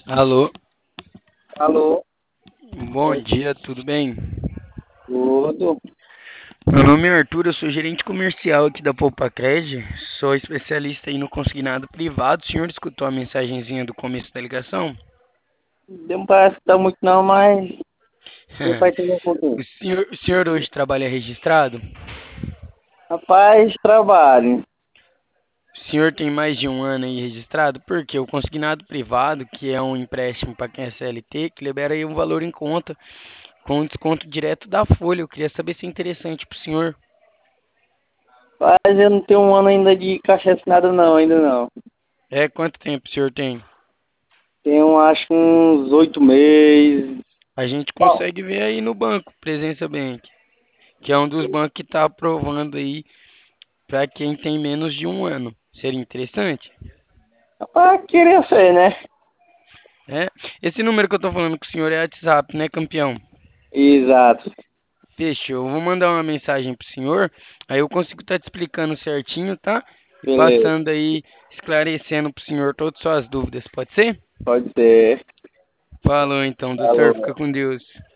Alô, Alô, bom dia, tudo bem? tudo? Meu nome é Arthur, eu sou gerente comercial aqui da Poupa-Cred, sou especialista aí no consignado privado. O senhor escutou a mensagenzinha do começo da ligação? Não parece que tá muito não, mas você vai entender um pouquinho. O senhor hoje trabalha registrado? Rapaz, trabalho. O senhor tem mais de um ano aí registrado? Porque o consignado privado, que é um empréstimo para quem é CLT, que libera aí um valor em conta com desconto direto da folha. Eu queria saber se é interessante para o senhor. Mas eu não tenho um ano ainda de caixa assinada não, ainda não. É, quanto tempo o senhor tem? Tenho acho que uns 8 meses. A gente Bom, consegue ver aí no banco, Presença Bank, que é um dos bancos que está aprovando aí para quem tem menos de um ano. Seria interessante? rapaz, queria ser, né? É. Esse número que eu tô falando com o senhor é WhatsApp, né, campeão? Exato. Fechou. Eu vou mandar uma mensagem pro senhor, aí eu consigo estar te explicando certinho, tá? E Beleza, passando aí, esclarecendo pro senhor todas as suas dúvidas, pode ser? pode ser. Falou então, doutor, Alô. fica com Deus.